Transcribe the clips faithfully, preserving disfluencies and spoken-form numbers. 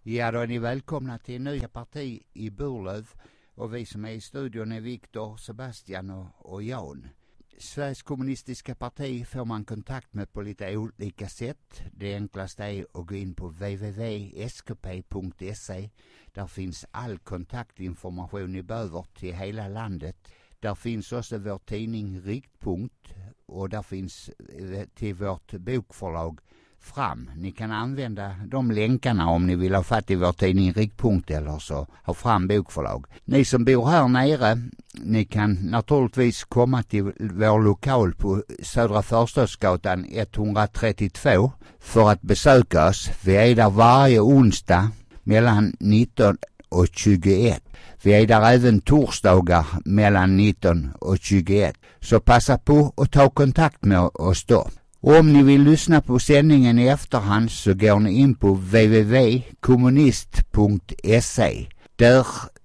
Ja, då är ni välkomna till Nya Parti i Burlöv. Och vi som är i studion är Viktor, Sebastian och, och Jan. Sveriges kommunistiska parti får man kontakt med på lite olika sätt. Det enklaste är att gå in på w w w punkt s k p punkt s e. Där finns all kontaktinformation ni behöver till hela landet. Där finns också vår tidning Riktpunkt och där finns till vårt bokförlag Fram. Ni kan använda de länkarna om ni vill ha fatt i vår tidning Riktpunkt eller så ha Fram bokförlag. Ni som bor här nere, ni kan naturligtvis komma till vår lokal på Södra Förstadsgatan etthundratrettiotvå för att besöka oss. Vi är där varje onsdag mellan nitton och tjugoett. Vi är där även torsdagar mellan nitton och tjugoett. Så passa på att ta kontakt med oss då. Och om ni vill lyssna på sändningen i efterhand så går ni in på w w w punkt kommunist punkt s e. Där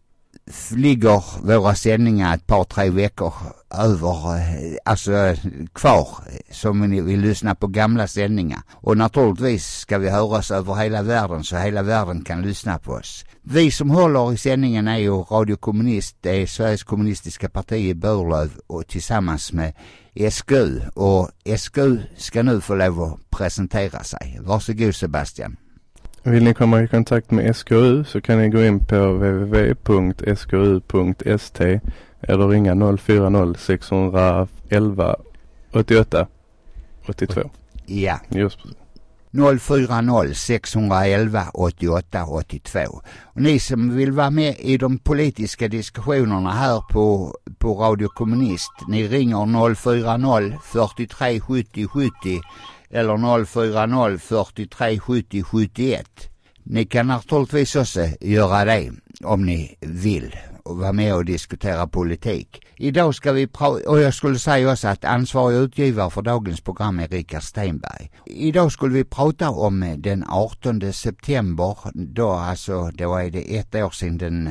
ligger våra sändningar ett par, tre veckor över, alltså kvar, som ni vill lyssna på gamla sändningar. Och naturligtvis ska vi höras över hela världen så hela världen kan lyssna på oss. Vi som håller i sändningen är ju Radio Kommunist, det är Sveriges kommunistiska parti i Burlöv och tillsammans med S K U. Och S K U ska nu få lov att presentera sig. Varsågod Sebastian. Vill ni komma i kontakt med S K U så kan ni gå in på w w w punkt s k u punkt s t eller ringa noll fyra noll sex ett ett åttioåtta åttiotvå. Ja. Just precis. noll fyra noll sex ett ett åttioåtta åttiotvå. Och ni som vill vara med i de politiska diskussionerna här på, på Radio Kommunist, ni ringer noll fyra noll fyrtiotre sjuttio sjuttio eller noll fyra noll fyrtiotre sjuttio sjuttioett. Ni kan naturligtvis också göra det om ni vill och vara med och diskutera politik. Idag ska vi prata, och jag skulle säga också att ansvarig utgivare för dagens program är Rickard Stenberg. Idag skulle vi prata om den artonde september, då alltså, då är det ett år sedan den,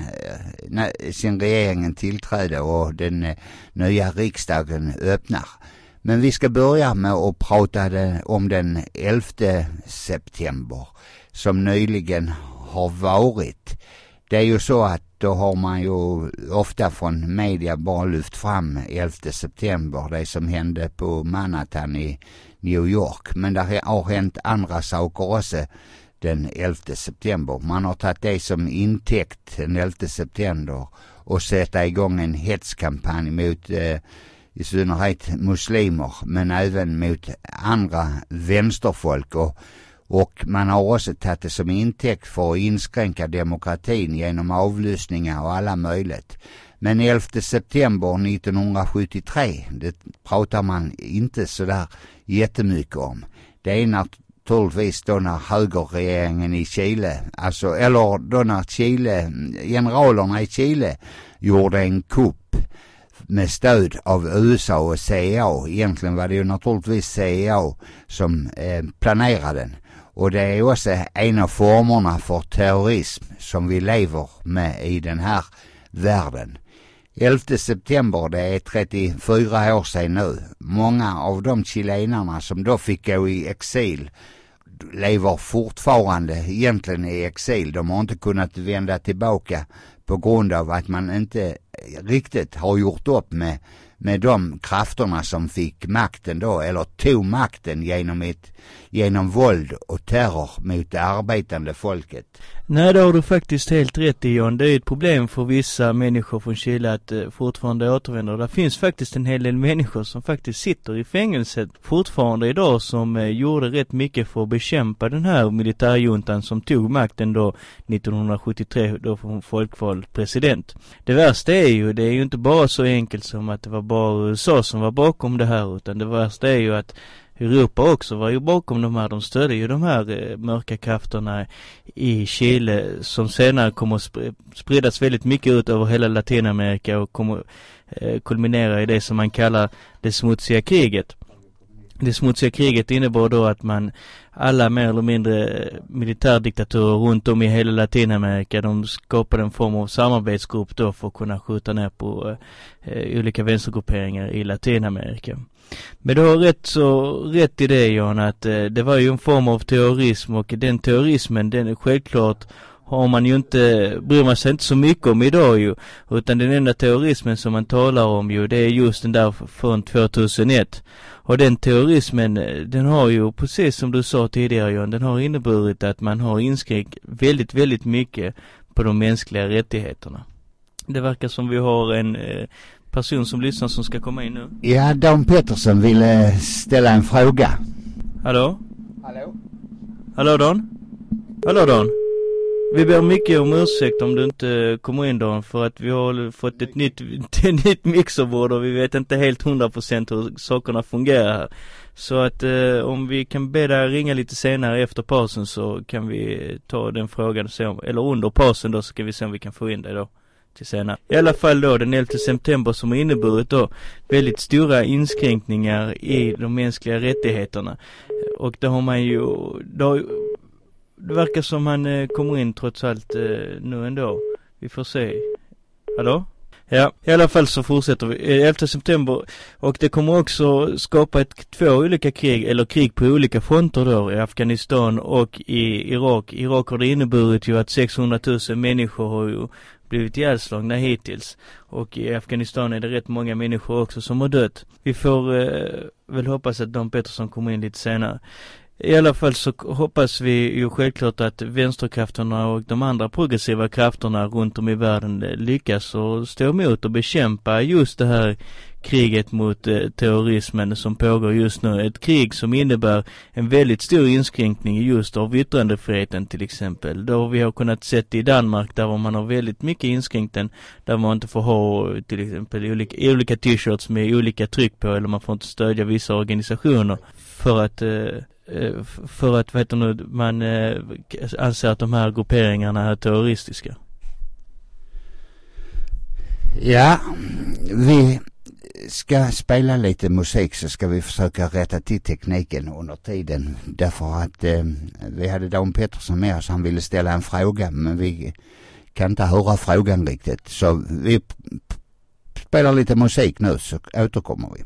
sedan regeringen tillträdde och den nya riksdagen öppnar. Men vi ska börja med att prata om den elfte september som nyligen har varit. Det är ju så att då har man ju ofta från media bara lyft fram elfte september, det som hände på Manhattan i New York. Men det har hänt andra saker också den elfte september. Man har tagit det som intäkt den elfte september och sätta igång en hetskampanj mot eh, i synnerhet muslimer men även mot andra vänsterfolk och, och man har också tagit det som intäkt för att inskränka demokratin genom avlyssningar och alla möjligt. Men elfte september nittonhundrasjuttiotre, det pratar man inte så där jättemycket om. Det är naturligtvis då när högerregeringen i Chile, alltså, eller då när Chile, generalerna i Chile gjorde en kupp med stöd av U S A och C I A. Egentligen var det ju naturligtvis C I A som eh, planerade den. Och det är också en av formerna för terrorism som vi lever med i den här världen. elfte september, det är trettiofyra år sedan nu. Många av de chilenarna som då fick gå i exil lever fortfarande egentligen i exil. De har inte kunnat vända tillbaka på grund av att man inte riktigt har gjort upp med, med de krafterna som fick makten då, eller tog makten genom, ett, genom våld och terror mot det arbetande folket. Nej, det har du faktiskt helt rätt i, John. Det är ett problem för vissa människor från Chile att eh, fortfarande återvända. Det finns faktiskt en hel del människor som faktiskt sitter i fängelset fortfarande idag som eh, gjorde rätt mycket för att bekämpa den här militärjuntan som tog makten då nittonhundrasjuttiotre då från folkvald president. Det värsta är ju, det är ju inte bara så enkelt som att det var bara U S A som var bakom det här, utan det värsta är ju att Europa också var ju bakom de här, de stödde ju de här eh, mörka krafterna i Chile som senare kommer att sp- spridas väldigt mycket ut över hela Latinamerika och kommer eh, kulminera i det som man kallar det smutsiga kriget. Det smutsiga kriget innebar då att man alla mer eller mindre militärdiktaturer runt om i hela Latinamerika, de skapade en form av samarbetsgrupp då för att kunna skjuta ner på eh, olika vänstergrupperingar i Latinamerika. Men du har rätt så rätt i det, Jan, att eh, det var ju en form av terrorism, och den terrorismen, den är självklart har man ju inte, bryr man sig inte så mycket om idag ju. Utan den enda terrorismen som man talar om ju, det är just den där från tvåtusenett. Och den terrorismen, den har ju, precis som du sa tidigare John, den har inneburit att man har inskränkt väldigt, väldigt mycket på de mänskliga rättigheterna. Det verkar som vi har en eh, person som lyssnar som ska komma in nu. Ja, Dan Pettersson ville ställa en fråga. Hallå? Hallå? Hallå Dan? Hallå Dan? Vi ber mycket om ursäkt om du inte kommer in Dan, för att vi har fått ett nytt, ett nytt mixerbord och vi vet inte helt hundra procent hur sakerna fungerar här. Så att eh, om vi kan be dig ringa lite senare efter pausen så kan vi ta den frågan och se om, eller under pausen då, så kan vi se om vi kan få in det då till senare. I alla fall då den elfte september som har inneburit då väldigt stora inskränkningar i de mänskliga rättigheterna. Och då har man ju, då, det verkar som man eh, kommer in trots allt eh, nu ändå. Vi får se. Hallå? Ja, i alla fall så fortsätter vi. elfte september, och det kommer också skapa ett, två olika krig, eller krig på olika fronter då, i Afghanistan och i Irak. Irak har det inneburit ju att sexhundratusen människor har ju blivit ihjälslagna hittills. Och i Afghanistan är det rätt många människor också som har dött. Vi får eh, väl hoppas att Dan Pettersson kommer in lite senare. I alla fall så hoppas vi ju självklart att vänsterkrafterna och de andra progressiva krafterna runt om i världen lyckas och stå emot och bekämpa just det här kriget mot eh, terrorismen som pågår just nu. Ett krig som innebär en väldigt stor inskränkning just av yttrandefriheten till exempel. Då vi har kunnat se i Danmark där man har väldigt mycket inskränkten, där man inte får ha till exempel olika, olika t-shirts med olika tryck på, eller man får inte stödja vissa organisationer för att eh, för att vet du, man eh, anser att de här grupperingarna är terroristiska. Ja, vi ska spela lite musik så ska vi försöka rätta till tekniken under tiden. Därför att eh, vi hade Dan Pettersson med oss, han ville ställa en fråga men vi kan inte höra frågan riktigt. Så vi p- p- spelar lite musik nu så återkommer vi.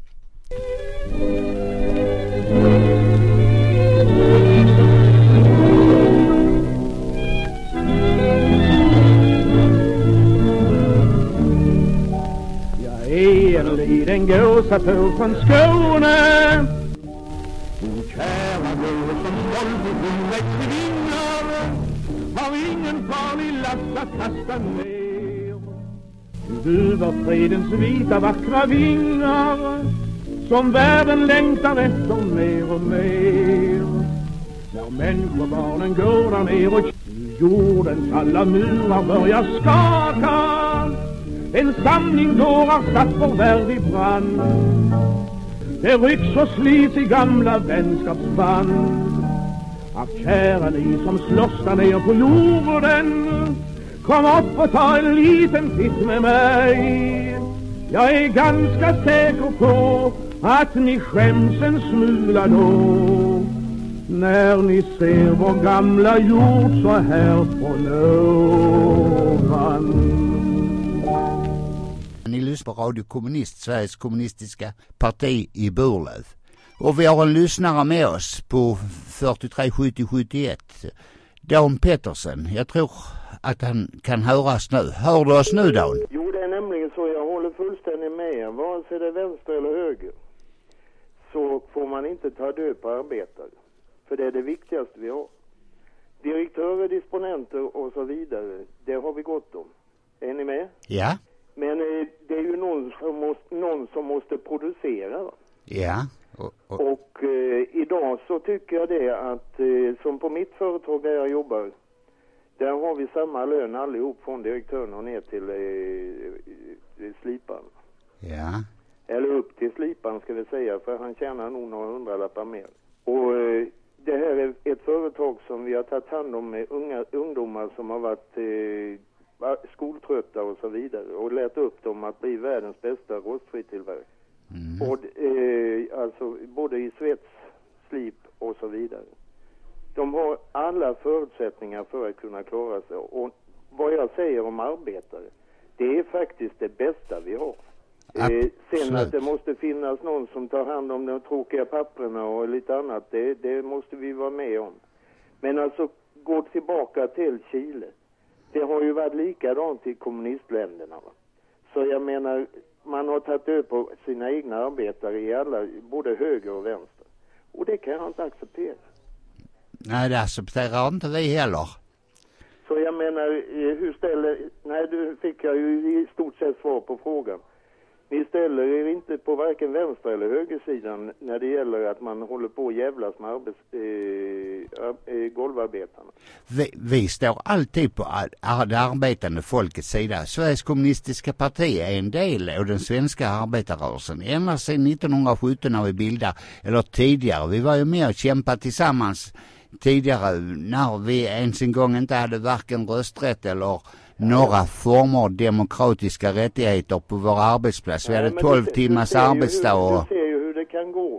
En liten gåsatur från Skåne. O kära gås som stolt i tillväxt vingar, har ingen farlig last att kasta ner. Du var fredens vita vackra vingar, som världen längtar efter mer och mer. När människobarnen går där ner och jordens alla murar börjar skaka, en samling dårar satt vår värld i brand. Det rycks och slits i gamla vänskapsband. Att kära ni som slåss där ner på jorden, kom upp och ta en liten titt med mig. Jag är ganska säker på att ni skäms en smula då, när ni ser vår gamla jord så här från ovan. Ni lyssnar på Radio Kommunist, Sveriges kommunistiska parti i Burlöv. Och vi har en lyssnare med oss på fyrtiotre sjuttio sjuttioett. Dan Pettersson. Jag tror att han kan höras nu. Hör du oss nu, Dan? Jo, det är nämligen så. Jag håller fullständigt med. Vare sig det är vänster eller höger, så får man inte ta död på arbetare. För det är det viktigaste vi har. Direktörer, disponenter och så vidare, det har vi gott om. Är ni med? Ja. Men eh, det är ju någon som måste, någon som måste producera. Va? Ja. Och, och. och eh, idag så tycker jag det att eh, som på mitt företag där jag jobbar, där har vi samma lön allihop från direktören och ner till eh, sliparen. Ja. Eller upp till sliparen ska vi säga, för han tjänar nog några hundralappar mer. Och eh, det här är ett företag som vi har tagit hand om med unga ungdomar som har varit eh, skoltrötta och så vidare, och lärt upp dem att bli världens bästa rostfritillverkare. Mm. Och eh, alltså både i svets, slip och så vidare. De har alla förutsättningar för att kunna klara sig. Och vad jag säger om arbetare, det är faktiskt det bästa vi har. Eh, sen att det måste finnas någon som tar hand om de tråkiga papperna och lite annat, det, det måste vi vara med om. Men alltså går tillbaka till Chile. Det har ju varit likadant i kommunistländerna, va? Så jag menar, man har tagit över på sina egna arbetare i alla, både höger och vänster. Och det kan jag inte acceptera. Nej, det accepterar inte vi heller. Så jag menar, hur ställer... Nej, du fick jag ju i stort sett svar på frågan. Ni ställer er inte på varken vänster eller högersidan när det gäller att man håller på att jävlas med arbets, eh, äh, golvarbetarna. Vi, vi står alltid på ar- det arbetande folkets sida. Sveriges kommunistiska parti är en del av den svenska arbetarrörelsen. Ända sedan nittonhundrasjutton när vi bildade, eller tidigare. Vi var ju med och kämpade tillsammans tidigare när vi ens en gång inte hade varken rösträtt eller några former av demokratiska rättigheter på vår arbetsplats. Vi Nej, hade tolv du, timmars du arbetsdag. Och... Du ser ju hur det kan gå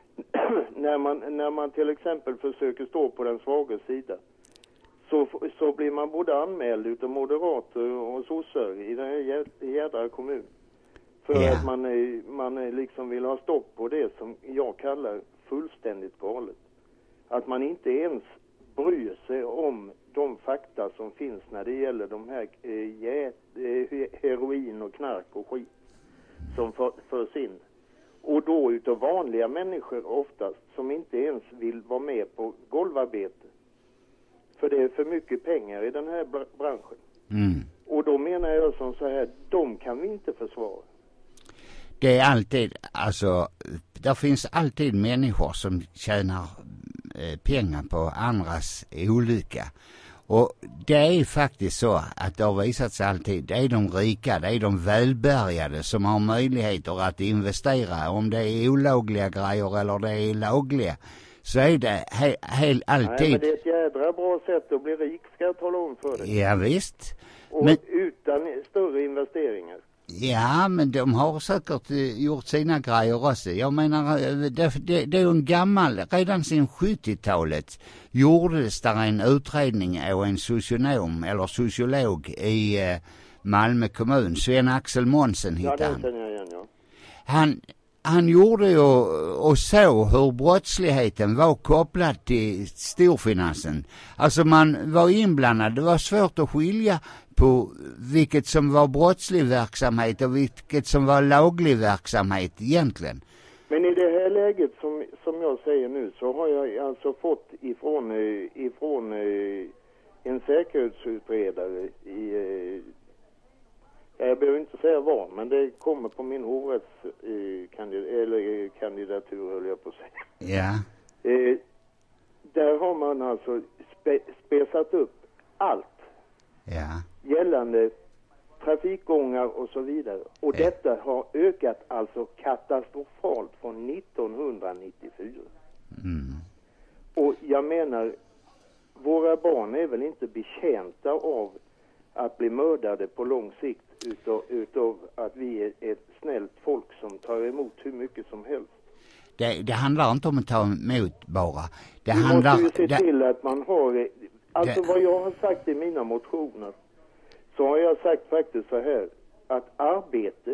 när, man, när man till exempel försöker stå på den svaga sidan. Så, så blir man både anmäld utav moderater och sossar i den här jädra kommun. För Ja. att man, man liksom vill ha stopp på det som jag kallar fullständigt galet. Att man inte ens bryr sig om de fakta som finns när det gäller de här eh, jä, eh, heroin och knark och skit som för, förs in. Och då utav vanliga människor oftast som inte ens vill vara med på golvarbete. För det är för mycket pengar i den här br- branschen. Mm. Och då menar jag som så här, de kan vi inte försvara. Det är alltid, alltså, där finns alltid människor som tjänar eh, pengar på andras olycka. Och det är faktiskt så att det har visat sig alltid, det är de rika, det är de välbärgade som har möjligheter att investera. Om det är olagliga grejer eller det är lagliga, så är det he- he- alltid... Nej, men det är ett jädra bra sätt att bli rik, ska jag tala om för dig. Ja, visst. Och Men... utan större investeringar. Ja, men de har säkert eh, gjort sina grejer också. Jag menar, eh, det, det, det är ju en gammal, redan sedan sjuttiotalet gjordes där en utredning av en socionom eller sociolog i eh, Malmö kommun. Sven-Axel Monsen Ja, hittade det han. känner jag igen, ja. Han, han gjorde ju och så hur brottsligheten var kopplad till storfinansen. Alltså man var inblandad, det var svårt att skilja på vilket som var brottslig verksamhet och vilket som var laglig verksamhet egentligen. Men i det här läget som, som jag säger nu så har jag alltså fått ifrån, ifrån en säkerhetsutredare i, jag behöver inte säga vad, men det kommer på min hovrättskandidatur, höll jag på att säga. Ja. Eh, där har man alltså spe, spesat upp allt. Ja. Gällande trafikgångar och så vidare. Och Ja. detta har ökat alltså katastrofalt från nittonhundranittiofyra. Mm. Och jag menar, våra barn är väl inte betjänta av att bli mördade på lång sikt utav, utav att vi är ett snällt folk som tar emot hur mycket som helst. Det, det handlar inte om att ta emot bara. Det Vi handlar... måste ju se det, till att man har... Alltså det, vad jag har sagt i mina motioner, så har jag sagt faktiskt så här, att arbete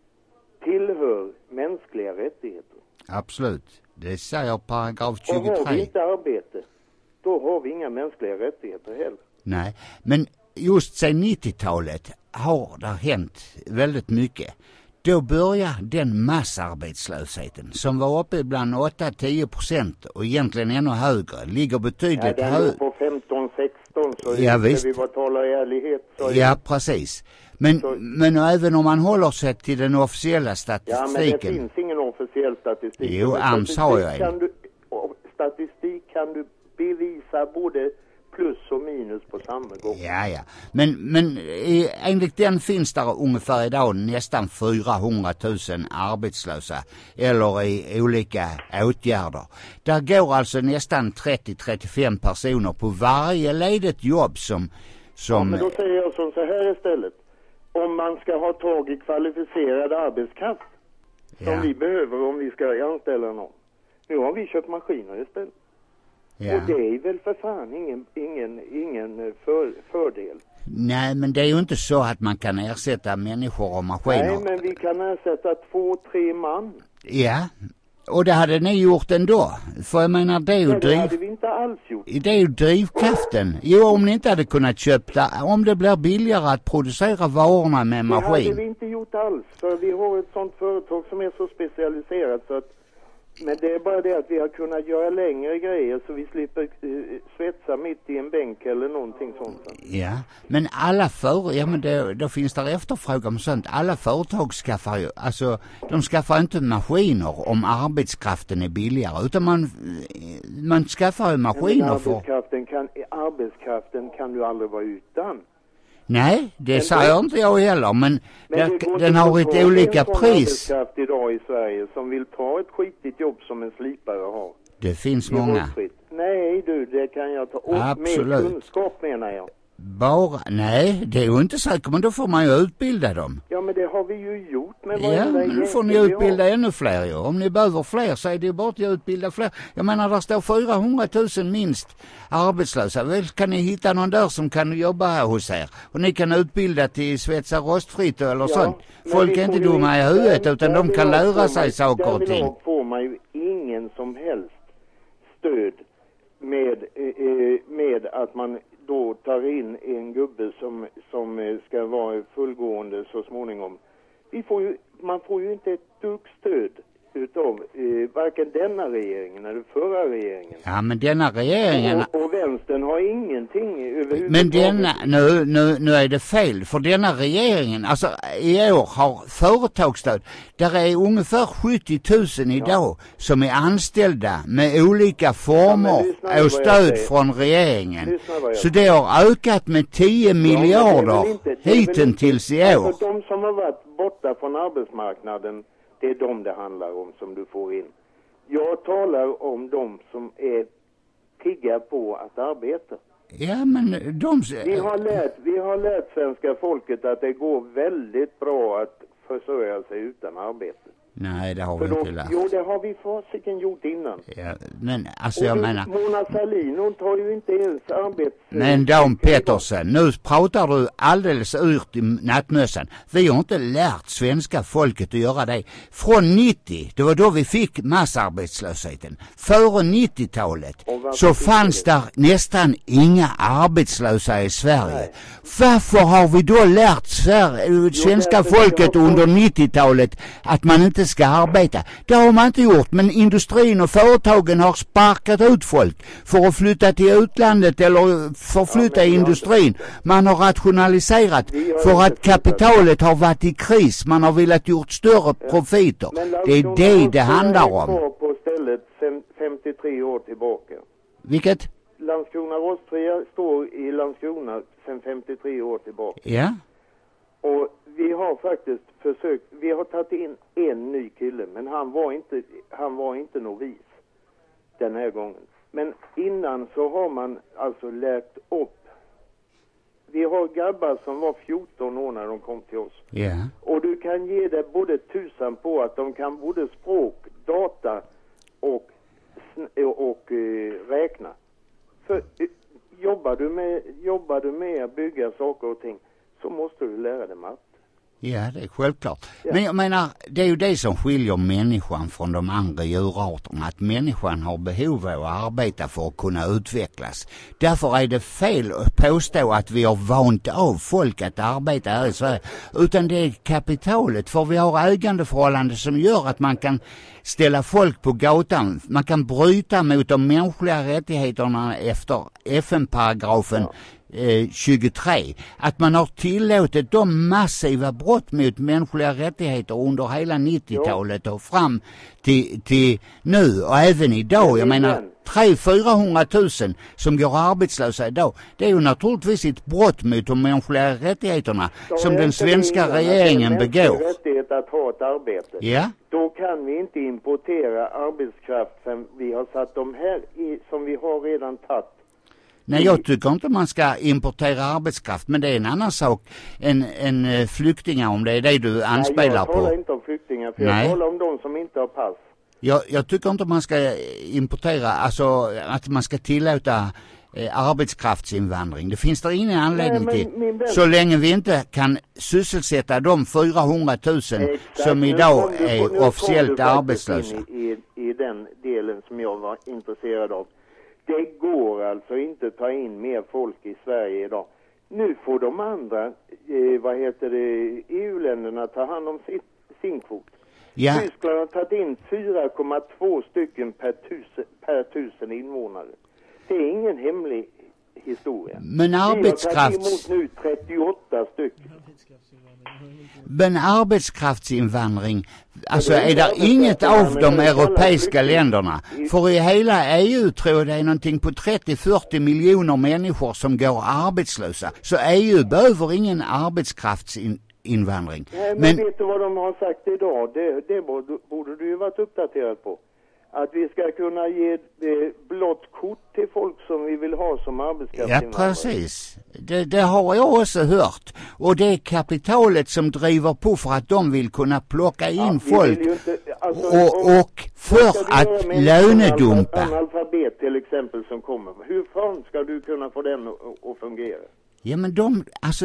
tillhör mänskliga rättigheter. absolut. Det säger paragraf Och har vi tjugotre. inte arbete, då har vi inga mänskliga rättigheter heller. Nej, men just sedan nittiotalet har det hänt väldigt mycket. Då börjar den massarbetslösheten som var uppe bland åtta till tio procent och egentligen ännu högre, ligger betydligt Ja, den högre. låg på femton sexton, så Ja, ska visst. vi bara tala i ärlighet. Så Ja, precis. Men, Så- men även om man håller sig till den officiella ja, men det statistiken. finns ingen officiell statistik. Jo, Men AMS har ju statistik en. kan du, och statistik kan du bevisa både plus och minus på samma gång. Ja, ja. Men, men eh, enligt den finns det ungefär idag nästan fyrahundratusen arbetslösa eller i olika åtgärder. Där går alltså nästan trettio till trettiofem personer på varje ledigt jobb som... Ja, som men då säger jag som så här istället. Om man ska ha tag i kvalificerad arbetskraft som ja, vi behöver om vi ska anställa någon. Nu har vi köpt maskiner istället. ja. Och det är väl för fan ingen, ingen, ingen för, fördel. Nej, men det är ju inte så att man kan ersätta människor och maskiner. Nej, men vi kan ersätta två, tre man. Ja, och det hade ni gjort ändå. För jag menar, det är ju Ja, det driv... hade vi inte alls gjort. Det är ju drivkraften. Jo, om ni inte hade kunnat köpa, om det blir billigare att producera varorna med Det hade maskin. vi inte gjort alls. För vi har ett sånt företag som är så specialiserat så att, men det är bara det att vi har kunnat göra längre grejer så vi slipper uh, svetsa mitt i en bänk eller någonting sånt. Ja, men alla för, ja men det, då finns det efterfrågan på sånt. Alla företag skaffar ju, alltså de skaffar inte maskiner om arbetskraften är billigare, utan man, man skaffar ju maskiner men för... arbetskraften kan, arbetskraften kan du aldrig vara utan. Nej, det Men säger det- inte jag heller, men, Men där, det går den inte har att ett få olika en sån pris. arbetskraft idag i Sverige som vill ta ett skitigt jobb som en slipare har. Det finns Det är många. rostfritt. Nej du, det kan jag ta. Och Absolut. med kunskap menar jag. Bara, nej, det är ju inte säkert, men då får man ju utbilda dem. Ja, men det har vi ju gjort med Ja, varenda men då får ni jäkel vi utbilda har. ännu fler ju. Om ni behöver fler så är det ju bara att utbilda fler. Jag menar, där står fyrahundratusen minst arbetslösa. Väl kan ni hitta någon där som kan jobba här hos er. Och ni kan utbilda till svetsa rostfritt eller Ja, sånt. men Folk vi är får inte ju dumma i inte- huvudet där- utan de där kan vill jag lära få sig mig- saker och Där ting. vill jag får man ju ingen som helst stöd med, eh, med att man då tar in en gubbe som, som eh, ska vara fullgående så småningom. Vi får ju, man får ju inte ett dugg stöd utav eh, varken denna regeringen eller förra regeringen. Ja, men denna regeringen... Och, och vänstern har ingenting överhuvudtaget. Men denna, nu, nu, nu är det fel, för denna regeringen, alltså i år har företagsstöd, där är ungefär sjuttio tusen idag som är anställda med olika former Ja, men lyssna nu och vad jag stöd säger. från regeringen. Lyssna vad jag Så det har ökat med tio miljarder Ja, men det är väl inte- det är väl hittills inte- i år. Alltså de som har varit borta från arbetsmarknaden, det är de det handlar om som du får in. Jag talar om de som är pigga på att arbeta. Ja, men de... Vi har lärt, vi har lärt svenska folket att det går väldigt bra att försörja sig utan arbete. Nej, det har För vi då, inte lärt. jo, det har vi fasiken gjort innan. Ja, men alltså Och jag du, menar... Mona Sahlin, hon tar ju inte ens arbets... Men Dan Pettersen, nu pratar du alldeles ut i nattmössan. Vi har inte lärt svenska folket att göra det. Från nittio, det var då vi fick massarbetslösheten. Före nittiotalet Och varför så fick fanns vi där nästan inga arbetslösa i Sverige. Nej. Varför har vi då lärt Sverige, svenska därför vi folket har fått- under nittiotalet att man inte ska arbeta? Det har man inte gjort, men industrin och företagen har sparkat ut folk för att flytta till utlandet eller förflytta Ja, men vi har industrin. Man har rationaliserat Vi har för inte att flyttat. kapitalet har varit i kris. Man har velat gjort större profiter. Men Det är Landskrona det det Rostfria handlar är om. kvar på stället sen femtiotre år tillbaka. Vilket? Landskrona Rostfria står i Landskrona sen femtiotre år tillbaka. Ja. Och vi har faktiskt försökt, vi har tagit in en ny kille, men han var inte, han var inte novis den här gången. Men innan så har man alltså lärt upp. Vi har grabbar som var fjorton år när de kom till oss. Ja. Och du kan ge det både tusan på att de kan både språk, data och, sn- och, och eh, räkna. För eh, jobbar du med, jobbar du med att bygga saker och ting så måste du lära dig matte. Ja, det är självklart. Ja. Men jag menar, det är ju det som skiljer människan från de andra djurarterna. Att människan har behov av att arbeta för att kunna utvecklas. Därför är det fel att påstå att vi har vant av folk att arbeta här i Sverige. Utan det är kapitalet, för vi har ägandeförhållanden som gör att man kan ställa folk på gatan. Man kan bryta mot de mänskliga rättigheterna efter F N-paragrafen. Ja. Eh, tjugotre, att man har tillåtit de massiva brott mot mänskliga rättigheter under hela nittiotalet och fram till, till nu och även idag. Jag Men menar, igen. tre fyrahundratusen som går arbetslösa idag, det är ju naturligtvis ett brott mot de mänskliga rättigheterna Så som är den inte svenska det innan regeringen att det är en begår. mänsklig rättighet att ha ett arbete. Ja, Då kan vi inte importera arbetskraft som vi har satt dem här i, som vi har redan tagit. nej jag tycker inte man ska importera arbetskraft, men det är en annan sak än, än eh, flyktingar, om det är det du Nej, anspelar jag talar på. inte om flyktingar, för Nej. jag talar om de som inte har pass. Jag, jag tycker inte man ska importera, alltså att man ska tillåta eh, arbetskraftsinvandring. Det finns det ingen anledning Nej, till. men, Så länge vi inte kan sysselsätta de fyrahundratusen Exakt. som Nu idag kom du på- är nu kom officiellt du faktiskt arbetslösa. in I, i, I den delen som jag var intresserad av. Det går alltså inte ta in mer folk i Sverige idag. Nu får de andra, eh, vad heter det, E U-länderna ta hand om sin, sin kvot. Ja, Tyskland har tagit in fyra komma två stycken per tusen, per tusen invånare. Det är ingen hemlig historia. men Vi har tagit arbetskrafts... emot nu trettioåtta stycken. Men arbetskraftsinvandring, alltså det är är det inte inget av arbetskraftsinvandring, de det kallas europeiska flykting. länderna. För i hela E U tror jag det är någonting på trettio till fyrtio miljoner människor som går arbetslösa. Så E U behöver ingen arbetskraftsinvandring. Nej, men, Men vet du vad de har sagt idag? Det, det borde, borde du ju varit uppdaterad på. Att vi ska kunna ge eh, blått kort till folk som vi vill ha som ja, arbetskraftsinvandrare. precis. Det, det har jag också hört. Och det är kapitalet som driver på för att de vill kunna plocka in Ja, vi folk. vill ju inte, alltså, Och, om- och för vad ska du göra att med en lönedumpa. analfabet till exempel som kommer. Hur fan ska du kunna få den att, att fungera? Ja, men de, alltså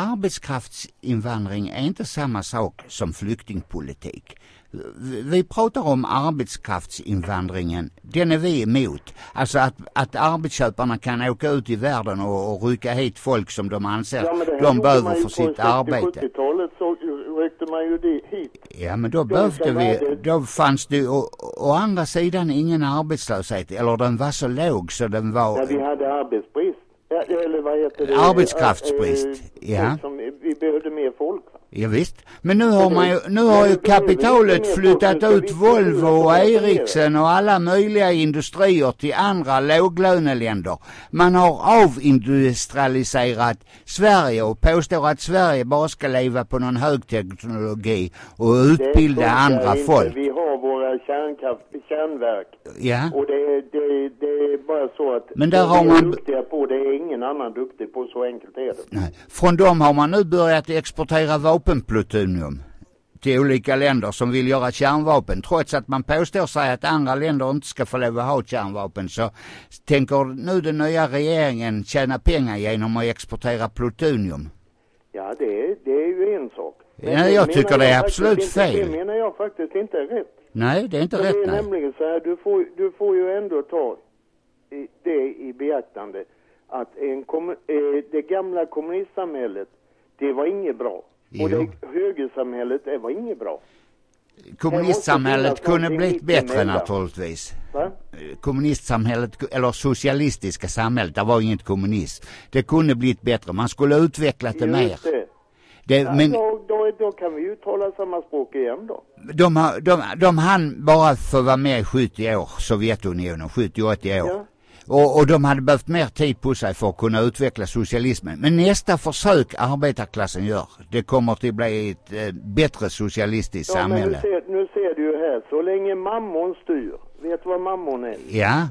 arbetskraftsinvandring är inte samma sak som flyktingpolitik. Vi- Vi pratar om arbetskraftsinvandringen, den är vi emot. Alltså att, att arbetsköparna kan åka ut i världen och, och rycka hit folk som de anser Ja, men det här de gjorde behöver man ju för sitt på arbete. sjuttio-sjuttiotalet så ryckte man ju det hit. Ja, men då De behövde som vi, hade- då fanns det å, å andra sidan ingen arbetslöshet, eller den var så låg så den var... När vi hade arbetsbrist. Ja, eller vad heter det? Arbetskraftsbrist, Eh, eh, ja. Som, vi behövde mer folk. Va? Ja, visst. Men nu har Men man ju, det- nu men har det ju behöver kapitalet inte mer flyttat folk, så ut vi- Volvo och vi- vi- Ericsson och alla möjliga industrier till andra låglöneländer. Man har avindustrialiserat Sverige och påstår att Sverige bara ska leva på någon högteknologi och Det utbilda funkar andra inte. folk. Vi har våra kärnkraft, kärnverk. Ja. Och det, det, det är bara så att Men där det har vi är man- duktiga på, det är ingen annan duktig på, så enkelt är det. Nej. Från dem har man nu börjat exportera vapenplutonium till olika länder som vill göra kärnvapen. Trots att man påstår sig att andra länder inte ska få lov att ha kärnvapen, så tänker nu den nya regeringen tjäna pengar genom att exportera plutonium. Ja, det, är- det är ju en sak. Men Ja, det jag menar tycker det är faktiskt absolut inte, fel. Det menar jag faktiskt inte är rätt. Nej, det är inte För rätt, det är nej. nämligen så här, du får, du får ju ändå ta i- det i beaktande att en kom, eh, det gamla kommunistsamhället, det var inget bra. Jo. Och det högersamhället, det var inget bra. Kommunistsamhället måste finnas kunde någonting blivit bättre mittemellan. naturligtvis. Va? Kommunistsamhället, eller socialistiska samhället, det var inget kommunism. Det kunde blivit bättre, man skulle utvecklat det mer. Just det. Det, Ja, men då, då, då kan vi ju tala samma språk igen då. de, har- de, de hann bara få vara med i sjuttio år, Sovjetunionen, sjuttio åttio år. Ja. Och, och de hade behövt mer tid på sig för att kunna utveckla socialismen. Men nästa försök arbetarklassen gör, det kommer till att bli ett eh, bättre socialistiskt Ja, men nu samhälle. ser, nu ser du ju här, så länge mammon styr, vet du vad mammon är? Ja,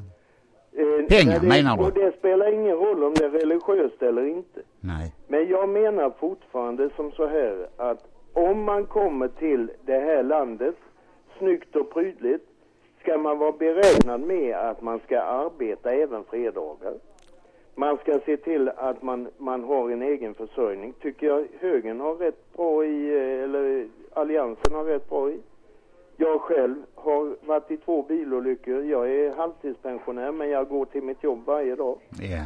Eh, Pengar, när det, menar du? Och det spelar ingen roll om det är religiöst eller inte. nej. Men jag menar fortfarande som så här att om man kommer till det här landet snyggt och prydligt, ska man vara beräknad med att man ska arbeta även fredagar. Man ska se till att man, man har en egen försörjning. Tycker jag högern har rätt bra i, eh, eller alliansen har rätt bra i. Jag själv har varit i två bilolyckor. Jag är halvtidspensionär, men jag går till mitt jobb varje dag. Ja.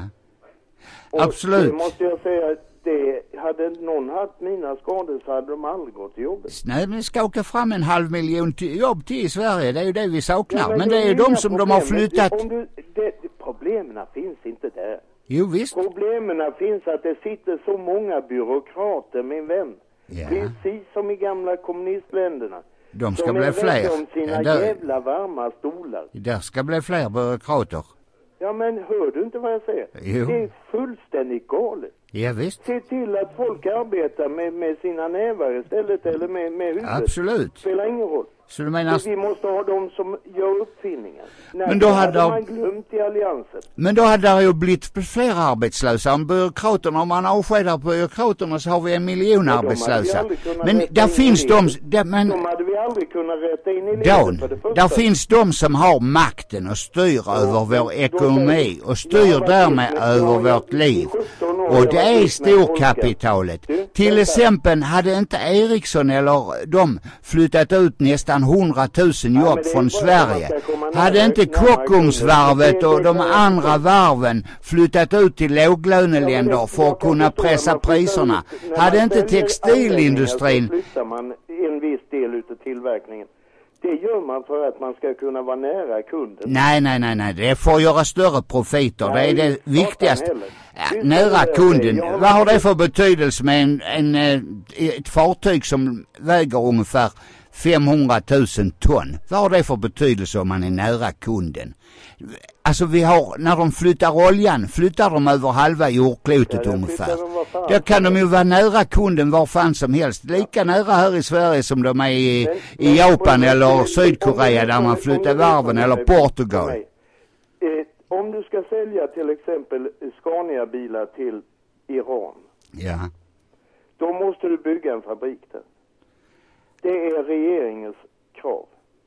Och Absolut. det måste jag säga, det, hade någon haft mina skador så hade de aldrig gått till jobbet. Nej, men vi ska åka fram en halv miljon till, jobb till i Sverige. Det är ju det vi saknar. Ja, men, det är ju inga de som de har problem. flyttat. Om du, det, problemen finns inte där. Jo, visst. Problemen finns att det sitter så många byråkrater, min vän. Ja. Precis som i gamla kommunistländerna. De ska som bli är fler. rädda om sina Ja, där- jävla varma stolar. Där ska bli fler byråkrater. Ja, men hör du inte vad jag säger? Jo. Det är fullständigt galet. Ja, visst. Se till att folk arbetar med, med sina nävar istället, eller med, med huvudet. Absolut. Spelar ingen roll. Så du menar... Vi måste ha de som gör uppfinningar. Nej, men då hade, hade man glömt i alliansen. Men då hade det ju blivit fler arbetslösa. Om byråkraterna, om man avskedar på byråkraterna så har vi en miljon ja, arbetslösa. Men där finns de... Där, men, de hade vi aldrig kunnat rätta in i Dan, där finns de som har makten och styr ja, över vår ekonomi och styr därmed över vårt liv. Och det är storkapitalet. Till exempel hade inte Ericsson eller de flyttat ut nästan hundratusen jobb ja, från Sverige. Hade inte Kockumsvarvet och de andra varven flyttat ut till låglöneländer för att kunna pressa priserna. Hade inte textilindustrin... flyttar man en viss del utav tillverkningen. Det gör man för att man ska kunna vara nära kunden. Nej, nej, nej, nej. Det får göra större profiter. Nej, det är det viktigaste. Ja, nära kunden. Vad har det för betydelse med en, en, ett fartyg som väger ungefär femhundratusen ton? Vad har det för betydelse om man är nära kunden? Alltså vi har, när de flyttar oljan, flyttar de över halva jordklotet ja, ungefär. Då kan de ju vara nära kunden var fan som helst. Lika nära här i Sverige som de är i, men, i Japan men, eller men, Sydkorea där man flyttar varven eller Portugal. Eh, om du ska sälja till exempel Scania-bilar till Iran. Ja. Då måste du bygga en fabrik där. Det är regeringens krav.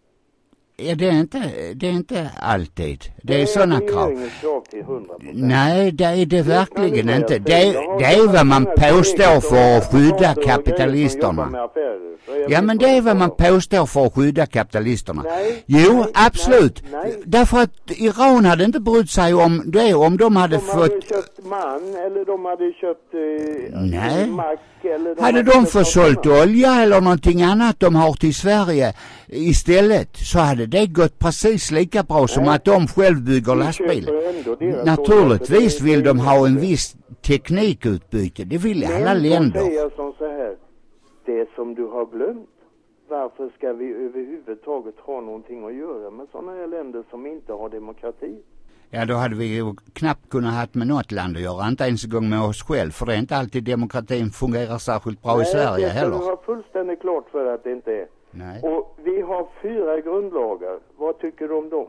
Ja, det är inte, det är inte alltid. Det, det är, är sådana krav. krav till hundra procent. Nej, det är det verkligen det inte. Det är, det är vad man påstår för att skydda kapitalisterna. Ja, men det är vad man påstår för att skydda kapitalisterna. Nej, jo, nej, absolut. Nej, nej. Därför att Iran hade inte brytt sig om det, om de hade de fått... De hade köpt man, eller de hade köpt eh, nej. mack, eller de hade, hade de försålt olja eller någonting annat de har till Sverige istället, så hade det gått precis lika bra nej. Som att de själv bygger lastbil. Naturligtvis vill de ha en viss teknikutbyte. Det vill men alla länder. Men säger som så här, det som du har glömt, varför ska vi överhuvudtaget ha någonting att göra med sådana här länder som inte har demokrati? Ja, då hade vi ju knappt kunnat ha med något land att göra, inte ens en gång med oss själv, för det är inte alltid demokratin fungerar särskilt bra. Nej, i Sverige heller. Nej, det har fullständigt klart för att det inte är. Nej. Och vi har fyra grundlagar. Vad tycker du om dem?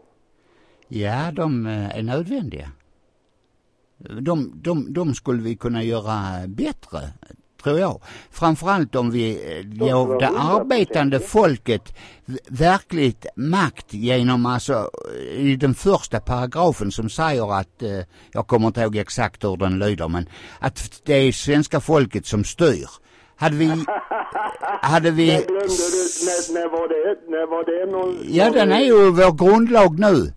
Ja, de är nödvändiga. De, de, de skulle vi kunna göra bättre, tror jag. Framförallt om vi ger det arbetande folket verkligt makt genom, alltså i den första paragrafen som säger att, eh, jag kommer inte ihåg exakt hur den lyder, men att det är svenska folket som styr. Hade vi... hade vi... När, när, när var det? När var det någon, ja, den är ju vår grundlag nu.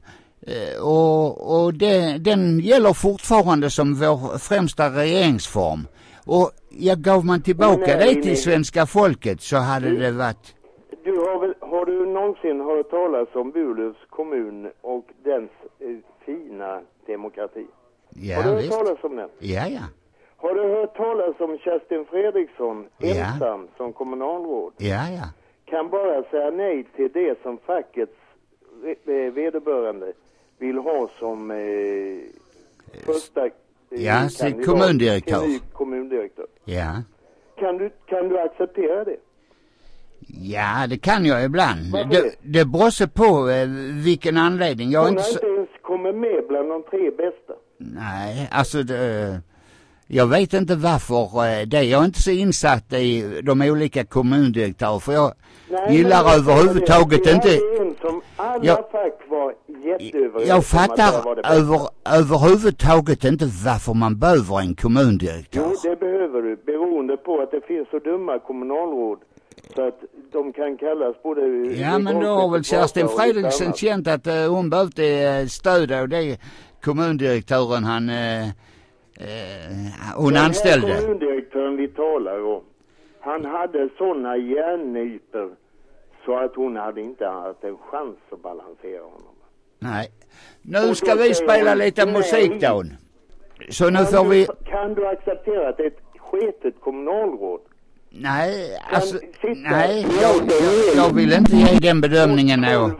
Och, och det, den gäller fortfarande som vår främsta regeringsform. Och jag gav man tillbaka nej, det till nej. Svenska folket så hade du, det varit... Du har, väl, har du någonsin hört talas om Burlövs kommun och dens eh, fina demokrati? Ja, har du hört visst. talas om den? Ja, ja. Har du hört talas om Kerstin Fredriksson ja. ensam som kommunalråd? Ja, ja. Kan bara säga nej till det som fackets vederbörande vill ha som eh, första eh, ja, kommundirektör. Till kommundirektör. Ja. Kan du, kan du acceptera det? Ja, det kan jag ibland. Det, det beror sig på eh, vilken anledning. Jag Hon inte har inte ens kommit med bland de tre bästa. Nej, alltså det, jag vet inte varför det. Jag är inte så insatt i de olika kommundirektörer, för jag nej, gillar nej, överhuvudtaget det, inte... Det är en som alla jag, fack var jätteöverens. Jag fattar över, överhuvudtaget inte varför man behöver en kommundirektör. Jo, det behöver du, beroende på att det finns så dumma kommunalråd så att de kan kallas både... Ja, men då har väl Kerstin Fredriksson känt att uh, hon behövde uh, stöd och det kommundirektören han... Uh, Uh, hon den anställde. Den här kommundirektören vi talar om, han hade sådana järnnyper så att hon hade inte haft en chans att balansera honom. Nej. Nu ska vi spela lite nej. musik då. Så nu kan får du, vi... Kan du acceptera att ett sketet kommunalråd? Nej, alltså... Nej, jag, jag, jag vill inte ge den bedömningen då.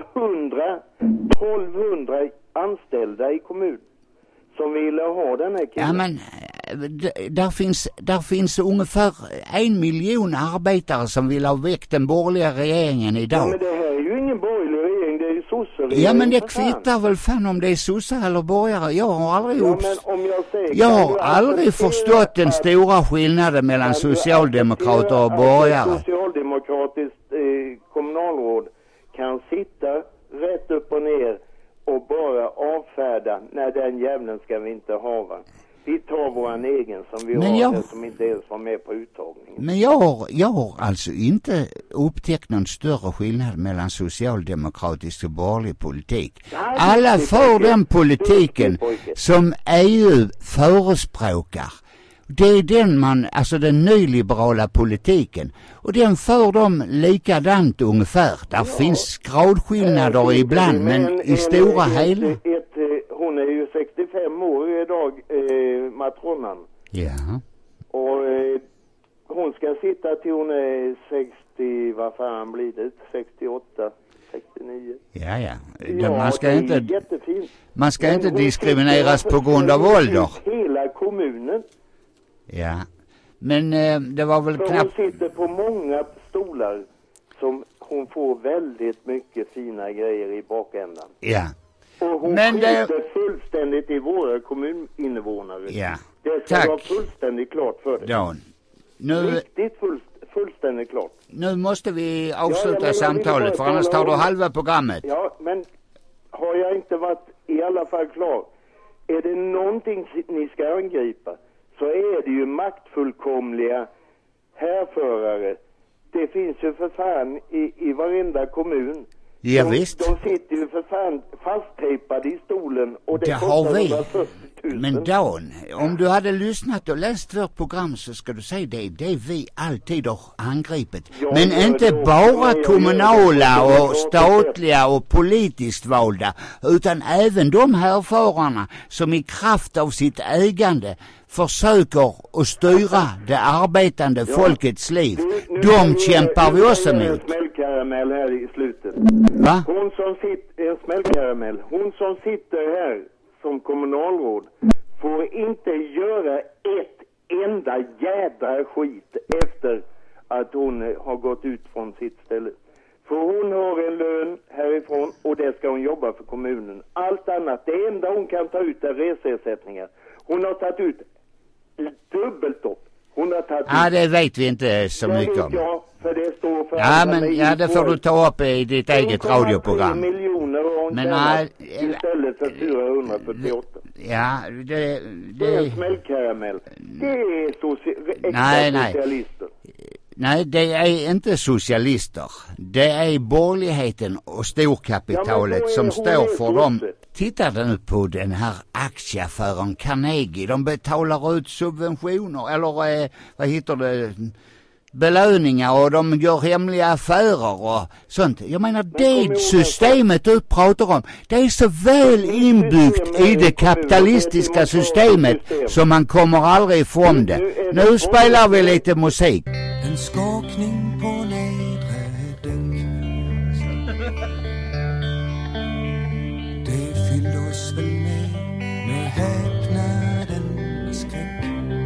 tolvhundra anställda i kommun som ville ha den här killen. Ja, men d- där finns, där finns ungefär en miljon arbetare som vill ha väckt den borgerliga regeringen idag. Ja, men det här är ju ingen borgerlig regering, det är ju sossregering. Ja, men det kvittar väl fan om det är sossar eller borgare. Jag har aldrig, ja, upps- men om jag, säger, jag har du aldrig acceptera förstått den att- stora skillnaden mellan kan du socialdemokrater och acceptera att borgare. ett socialdemokratiskt eh, kommunalråd kan sitta rätt upp och ner och bara avfärda, när den jävlen ska vi inte ha, va? Vi tar våran egen som vi Men har, jag- den som inte ens var med på uttagningen. Men jag har, jag har alltså inte upptäckt någon större skillnad mellan socialdemokratisk och borgerlig politik. Nej, Alla duktig för pojke. den politiken Duktig pojke. som E U förespråkar. Det är den man, alltså den nyliberala politiken. Och den för dem likadant ungefär. Där Ja. finns gradskillnader Äh, ibland, men en- i en- stora ett, hela. Ett, ett, eh, hon är ju sextiofem år idag, eh, matronan. Ja. Och eh, hon ska sitta till hon är sextio, vad fan blir det? sextioåtta, sextionio. Ja, ja. Ja, Man ska det är inte, jättefint. man ska Men inte hon diskrimineras sitter på grund av och ålder. försöker hela kommunen. Ja. Men eh, det var väl För knappt... hon sitter på många stolar som hon får väldigt mycket fina grejer i bakändan. Ja. Och hon Men det- skiter fullständigt i våra kommuninvånare. Ja. Det ska Tack. vara fullständigt klart för dig. Dan. Nu, Riktigt full, fullständigt klart. nu måste vi Ja, avsluta ja, men jag samtalet, ville för bara annars tar tala du om- halva programmet. Ja, men har jag inte varit i alla fall klar? Är det någonting ni ska angripa, så är det ju maktfullkomliga härförare. Det finns ju för fan i, i varenda kommun. Ja, de, visst. De sitter ju för fan fasttejpade i stolen och det, Det kostar har vi. hundrafyrtio tusen. Men Dan, om du hade lyssnat och läst vårt program så ska du säga det, det vi alltid har angripit. Ja, Men gör inte det också. bara Men jag kommunala gör det. och statliga och politiskt valda, utan även de härförarna som i kraft av sitt ägande försöker att styra det arbetande folkets liv. Du, nu De kan jag- kämpar vi nu också kan jag mot. En smällkaramell här i slutet. Va? Hon som sitter, en smällkaramell, hon som sitter här som kommunalråd får inte göra ett enda jädra skit efter att hon eh, har gått ut från sitt ställe. För hon har en lön härifrån och det ska hon jobba för kommunen. Allt annat, det enda hon kan ta ut är reseersättningar. Hon har tagit ut dubbelt upp. Hon har tagit Ja, ut... det vet vi inte så Det mycket vet om. jag, för det står för Ja, alla men mig ja, i det får du ta upp i ditt eget en komma tre radioprogram. miljoner har hon Men tjänat nej, istället för fyrahundrafyrtioåtta. Ja, det... Det är en det smällkaramell. Det är soci- Nej, nej. socialister. nej, det är inte socialister. Det är borgerligheten och Ja, men storkapitalet då är- som hon står är för dem. sosse. Titta nu på den här aktieaffären Carnegie. De betalar ut subventioner, eller eh, vad heter det, belöningar, och de gör hemliga affärer och sånt. Jag menar, det systemet du pratar om, det är så väl inbyggt i det kapitalistiska systemet som man kommer aldrig ifrån det. Nu spelar vi lite musik. En skakning på nedre däck. Det fyllde oss väl med, med häpnaden och skräck.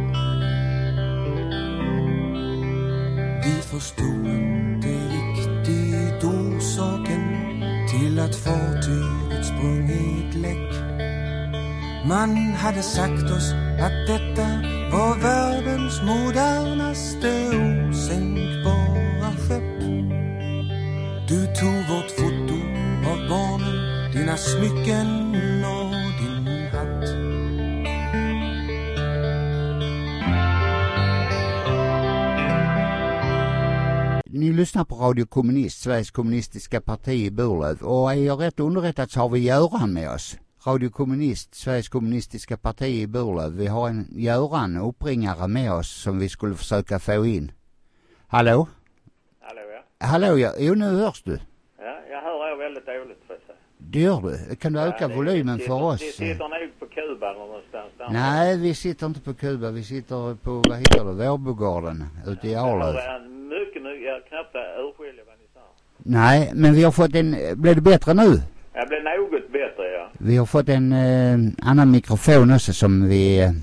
Vi förstod inte riktigt orsaken till att fartyget sprungit läck. Man hade sagt oss att detta var världens modernaste osänkbara skepp. Du tog vårt foto av barnen, dina smycken och din hatt. Ni lyssnar på Radio Kommunist, Sveriges kommunistiska parti i Burlöv, och är jag rätt underrättad så har vi Göran med oss. Radio Kommunist, Sveriges kommunistiska parti i Burlöv. Vi har en Göran uppringare med oss som vi skulle försöka få in. Hallå? Hallå, ja. Hallå, ja. Jo, nu hörs du. Ja, jag hör er väldigt dåligt, för sig. Det gör du. Kan du öka Ja, det- volymen det- för det- oss? Det sitter nog på Kuba eller någonstans där. Nej, vi sitter inte på Kuba. Vi sitter på, vad heter det, Vårbogården ute i Jag Arlöv. hör mycket, mycket, jag knappt urskilja vad ni sa. Nej, men vi har fått en... Blev det bättre nu? Jag blev något bättre, ja. Vi har fått en eh, annan mikrofon också som vi eh,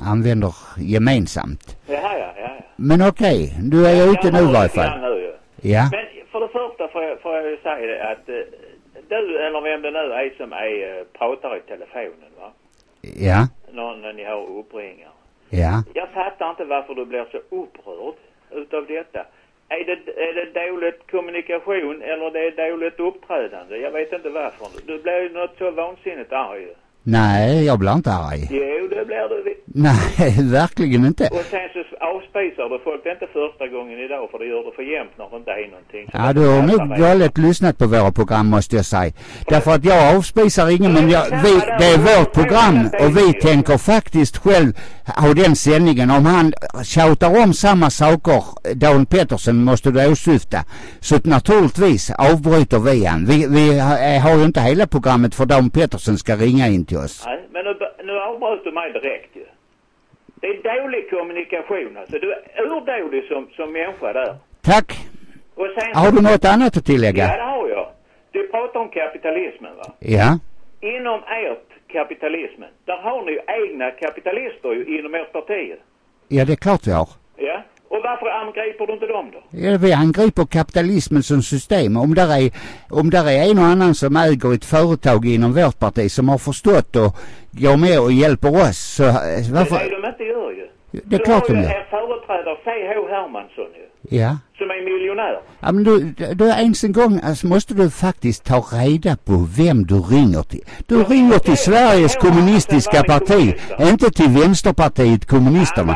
använder gemensamt. Ja, ja, ja. ja. Men okej, okay, du är ute nu i varje fall. Nu, ju. Ja. Men för det första får jag, får jag ju säga det att uh, du eller vem det nu är som är, uh, pratar i telefonen, va? Ja. När, när ni har uppringar. Ja. Jag fattar inte varför du blir så upprörd utav detta. Är det, är det dåligt kommunikation eller det är dåligt uppträdande? Jag vet inte varför. Du blir ju något så vansinnigt arg. Nej, jag blir inte arg. Jo, det blir du. Nej, verkligen inte. Och sen så avspisar du folk. Det är inte första gången idag, för det gör du för jämt när det inte är någonting. Så ja, du har nog galet lyssnat på våra program, måste jag säga. Därför att jag avspisar ingen, men jag, vi, det är vårt program och vi tänker faktiskt själv ha den sändningen. Om han tjautar om samma saker, Dan Pettersson måste du åsyfta, så naturligtvis avbryter vi han. Vi, vi har ju inte hela programmet för Dan Pettersson ska ringa in till oss. Nej, men nu, nu avbröt du mig direkt ju. Det är dålig kommunikation alltså. Du är urdålig som, som människa där. Tack. Och sen, har du något annat att tillägga? Ja, det har jag. Du pratar om kapitalismen, va? Ja. Inom ert kapitalismen, där har ni ju egna kapitalister ju inom ert parti. Ja, det är klart vi har. Ja. Och varför angriper du inte dem då? Ja, vi angriper kapitalismen som system. Om där är, om där är en och annan som äger ett företag inom vårt parti som har förstått och går med och hjälper oss, så varför? Det är de inte gör ju. Det är du klart har de ju gör. er företrädare C H Hermansson ju. Ja. Som är miljonär. Ja, men du, du ens en gång alltså, måste du faktiskt ta reda på vem du ringer till. Du ja, ringer till Sveriges kommunistiska parti, inte till Vänsterpartiet kommunisterna.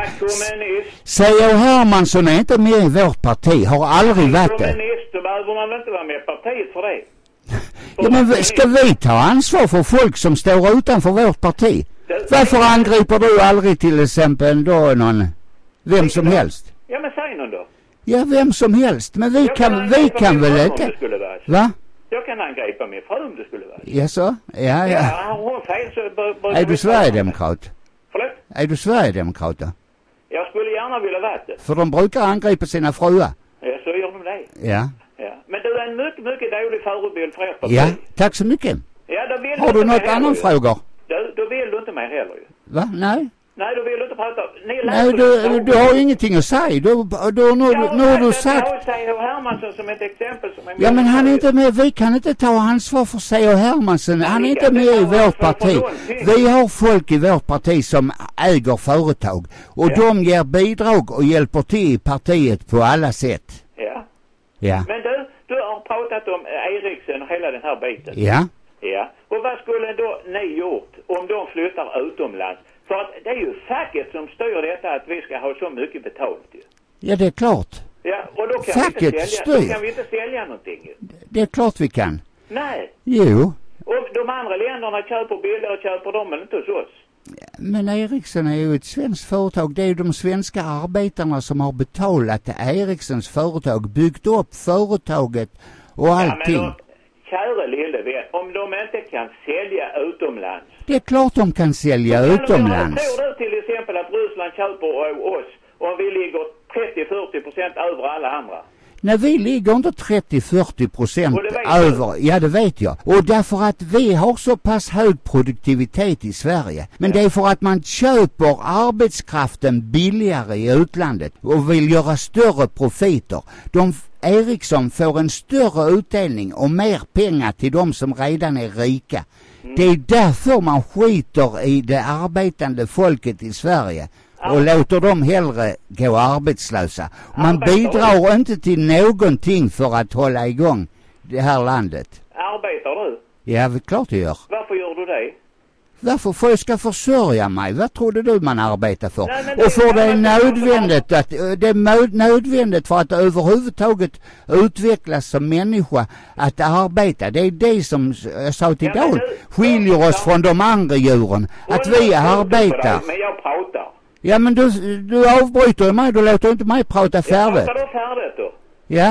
C H Hermansson är inte med i vårt parti, har aldrig varit det. Kommunist, då behöver man väl inte vara med i partiet för det. Ja, men ska vi ta ansvar för folk som står utanför vårt parti? Varför angriper du aldrig till exempel då någon, vem som helst? Ja, men säg någon då. Ja, vem som helst. Men vi kan, kan vi kan väl inte... Va? Jag kan angripa min fru om det skulle vara. Ja, så? Ja, ja. Ja, hon fel så... Bör, bör är du Sverigedemokrat? Förlåt? Är du Sverigedemokrat då? Jag skulle gärna vilja vara det. För de brukar angripa sina fruar. Ja, så gör de det. Ja. Ja. Men du är en mycket, mycket dålig förebild för ert parti. Ja, tack så mycket. Ja, då vill har du något annan frågor? Du, då vill du inte mer heller ju. Va? Nej. Nej, då vill du inte prata. Ni Nej, du, du har ingenting att säga. Du, du, nu, ja, nu har du sagt... Jag har C H Hermansson som ett exempel som är... Ja, men han är inte med. Vi kan inte ta ansvar för C H Hermansson. Han är inte med i vårt parti. Vi har folk i vårt parti som äger företag. Och ja. De ger bidrag och hjälper till i partiet på alla sätt. Ja. Ja. Men du, du har pratat om Ericsson och hela den här biten. Ja. Ja. Och vad skulle då ni gjort om de flyttar utomlands? För att det är ju facket som styr detta att vi ska ha så mycket betalt ju. Ja, det är klart. Ja, och då kan, facket vi inte sälja, styr. då kan vi inte sälja någonting ju. Det är klart vi kan. Nej. Jo. Och de andra länderna köper bilder och köper dem, men inte hos oss. Men Ericsson är ju ett svenskt företag. Det är ju de svenska arbetarna som har betalat Ericssons företag, byggt upp företaget och allting. Ja, men då, kära lille vän, om de inte kan sälja utomlands. Det är klart de kan sälja kan utomlands. De, tror du till exempel att Ryssland köper oss om vi ligger trettio till fyrtio procent över alla andra? Nej, vi ligger inte trettio till fyrtio procent över. Ja, det vet jag. Och därför att vi har så pass hög produktivitet i Sverige. Men ja. Det är för att man köper arbetskraften billigare i utlandet och vill göra större profiter. De Ericsson får en större utdelning och mer pengar till de som redan är rika. Mm. Det är därför man skiter i det arbetande folket i Sverige. Och låter dem hellre gå arbetslösa. Man bidrar inte till någonting för att hålla igång det här landet. Arbetar du? Ja, klart jag gör. Varför gör du det? Varför? För jag ska försörja mig. Vad tror du man arbetar för? Nej, det och för det är nödvändigt att det är nödvändigt för att överhuvudtaget utvecklas som människa att arbeta. Det är det som jag sa till ja, Dahl skiljer oss från de andra djuren. Att vi arbetar. Men jag pratar. Ja, men du, du avbryter mig. Du låter inte mig prata färdigt. Ja, pratar du färdigt då? Ja.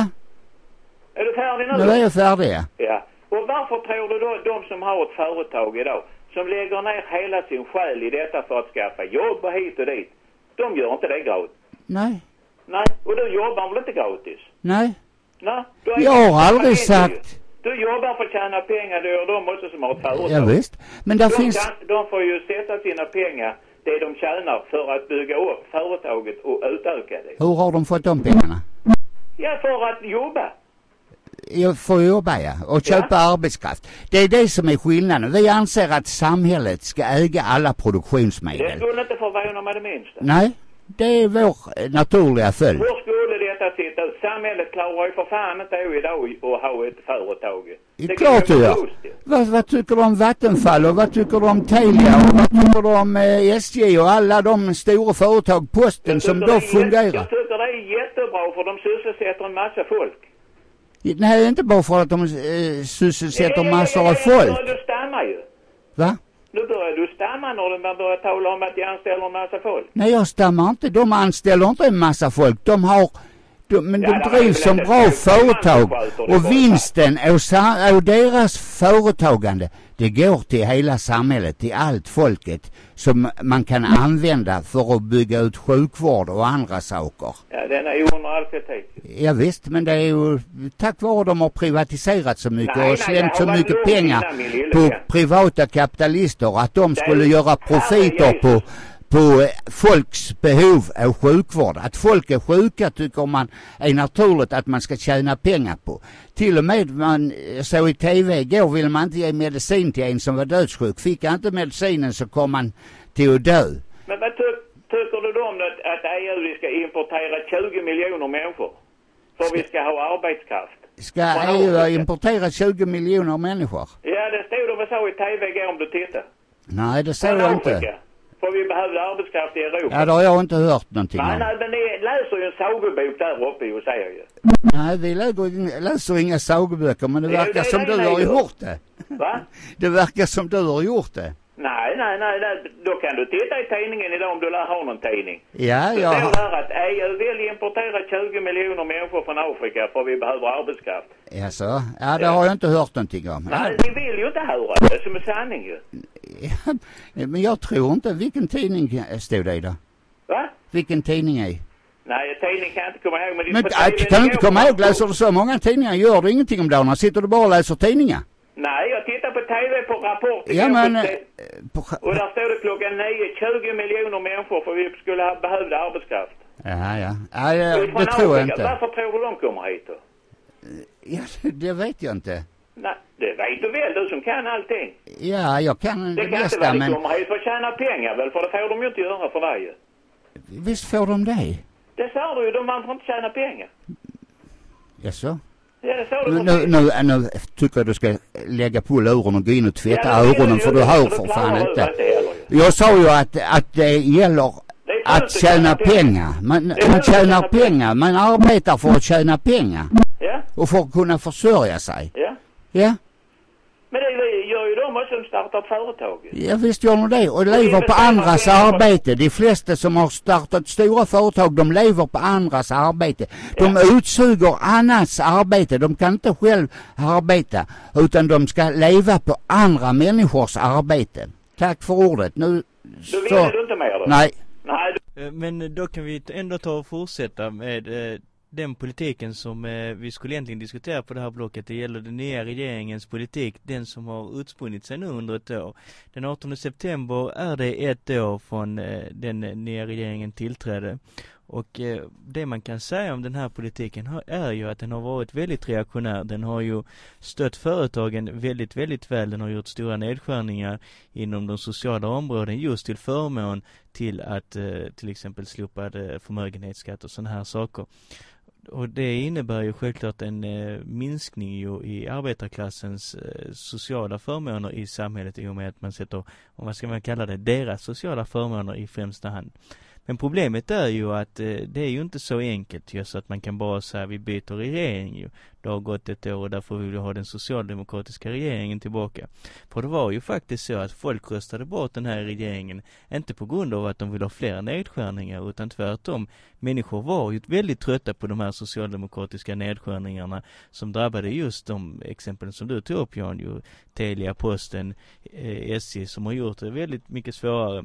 Är du färdig nu? Nu är jag färdig, ja. Ja. Och varför tror du då de som har ett företag idag som lägger ner hela sin själ i detta för att skaffa jobb och hit och dit, de gör inte det gratis? Nej. Nej, och du jobbar väl inte gratis? Nej. Nej. Jag har aldrig sagt... Du jobbar för att tjäna pengar, det gör de också som har ett företag. Ja, visst. Men där de finns... Kan, de får ju sätta sina pengar det de tjänar för att bygga upp företaget och utöka det. Hur har de fått de pengarna? Ja, för att jobba. Jag får jobba, ja. Och köpa ja. arbetskraft. Det är det som är skillnaden. Vi anser att samhället ska äga alla produktionsmedel. Det skulle inte förvåna mig det minsta. Nej, det är vår naturliga följd. Hur skulle detta sitta? Samhället klarar ju för fan inte idag att ha ett företag. Det är klart du gör. Vad, vad tycker du om Vattenfall och vad tycker du om Telia och vad tycker du om eh, S J och alla de stora företag, Posten, som då fungerar? Jag tycker det är jättebra för de sysselsätter en massa folk. Nej, inte bara för att de eh, sysselsätter ja, massor av folk. Nu börjar du stamma ju. Va? Nu börjar du stamma när man börjar tala om att de anställer en massa folk. Nej, jag stammar inte. De anställer inte en massa folk. De har... De, men ja, de drivs som bra företag och vinsten och, och deras företagande, det går till hela samhället, till allt folket som man kan använda för att bygga ut sjukvård och andra saker. Ja, den är ju under all kritik. Ja visst, men det är ju tack vare de har privatiserat så mycket nej, och slängt så mycket pengar på privata kapitalister att de skulle det, göra profiter på på folks behov av sjukvård. Att folk är sjuka tycker man är naturligt att man ska tjäna pengar på. Till och med man så i tv igår vill man inte ge medicin till en som var dödssjuk. Fick han inte medicinen så kom man till att dö. Men vad ty- tycker du då om att, att E U ska importera tjugo miljoner människor? För ska, vi ska ha arbetskraft. Ska E U importera tjugo miljoner människor? Ja, det stod det så i tv igår om du tittar. Nej, det såg jag inte. För vi behöver arbetskraft i Europa. Ja, det har jag inte hört någonting nej, om. Nej, men ni läser ju en sagobok där uppe i USA ju. Nej, vi läser, läser inga sagoböcker, men det verkar det, det, som det, du har gjort det. Va? Det verkar som du har gjort det. Nej, nej, nej, nej. Då kan du titta i tidningen idag om du lär ha någon tidning. Ja, så ja. Det står där att E U vill importera tjugo miljoner människor från Afrika för vi behöver arbetskraft. Ja, så. Ja, det ja. har jag inte hört någonting om. Nej, ja. Ni vill ju inte höra det som är sanning ju. Ja, men jag tror inte. Vilken tidning stod det då? Va? Vilken tidning är? Nej, tidning kan jag inte komma ihåg. Men, men jag kan du inte komma ihåg? Läser du så många tidningar? Gör du ingenting om dagarna? Sitter du bara och läser tidningar? Nej, jag tittar på tv på Rapport. Ja, men... På, och där står det klockan nio, tjugo miljoner människor för vi skulle ha behövd arbetskraft. Ja, ja. ja, ja det tror Afrika. Jag inte. Varför tror du de kommer hit då? Ja, det vet jag inte. Nej, det vet du väl, du som kan allting. Ja, jag kan det, det kan bästa, inte men... Det kommer hit för att tjäna pengar väl, för det får de ju inte göra för dig. Visst får de det? Det sa du ju, de man får inte tjäna pengar. Jaså? Ja, det sa du. Nu, nu, nu tycker jag du ska lägga på luren och gå in och tvätta ja, öronen, för du hör för fan inte. Jag sa ju att, att det gäller det att tjäna pengar. Man, man tjänar pengar, man arbetar för att tjäna pengar. Ja. Och för att kunna försörja sig. Ja. Ja. Men det gör ju de också som startar företag. Ja, visst gör de det. Och lever på andras arbete. De flesta som har startat stora företag, de lever på andras arbete. De ja. utsuger annans arbete. De kan inte själv arbeta, utan de ska leva på andra människors arbete. Tack för ordet. Nu så... Du vill du inte mer då? Nej. Nej. Men då kan vi ändå ta och fortsätta med... Eh... den politiken som eh, vi skulle egentligen diskutera på det här blocket. Det gäller den nya regeringens politik, den som har utspunnit sig nu under ett år. Den artonde september är det ett år från eh, den nya regeringen tillträdde. Och eh, det man kan säga om den här politiken har, är ju att den har varit väldigt reaktionär. Den har ju stött företagen väldigt, väldigt väl. Den har gjort stora nedskärningar inom de sociala områden just till förmån till att eh, till exempel slopade förmögenhetsskatt och sådana här saker. Och det innebär ju självklart en eh, minskning ju i arbetarklassens eh, sociala förmåner i samhället i och med att man sätter, om vad ska man kalla det, deras sociala förmåner i främsta hand. Men problemet är ju att eh, det är ju inte så enkelt just att man kan bara säga vi byter regering ju. Det har gått ett år och därför vill vi ha den socialdemokratiska regeringen tillbaka. För det var ju faktiskt så att folk röstade bort den här regeringen inte på grund av att de vill ha fler nedskärningar utan tvärtom. Människor var ju väldigt trötta på de här socialdemokratiska nedskärningarna som drabbade just de exempel som du tog upp, Jan, ju Telia, Posten, eh, S J som har gjort det väldigt mycket svårare